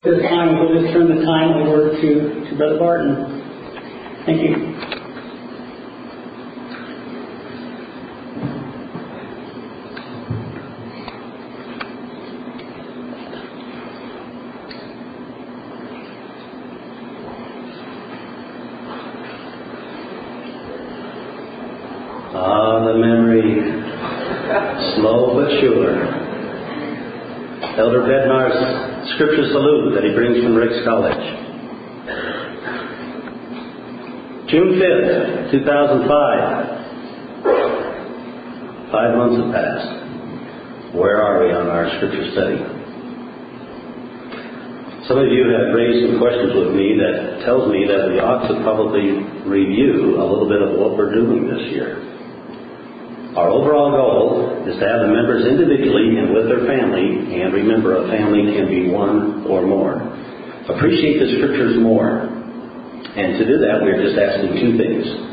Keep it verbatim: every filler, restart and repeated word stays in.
This time, we'll just turn the time over to, to Brother Barton. Thank you. Ah, the memory, slow but sure. Elder Bednar's Scripture Salute that he brings from Ricks College. June fifth, two thousand five. Five months have passed. Where are we on our Scripture study? Some of you have raised some questions with me that tells me that we ought to probably review a little bit of what we're doing this year. Our overall goal is to have the members individually and with their family, and remember, a family can be one or more, appreciate the Scriptures more. And to do that, we're just asking two things.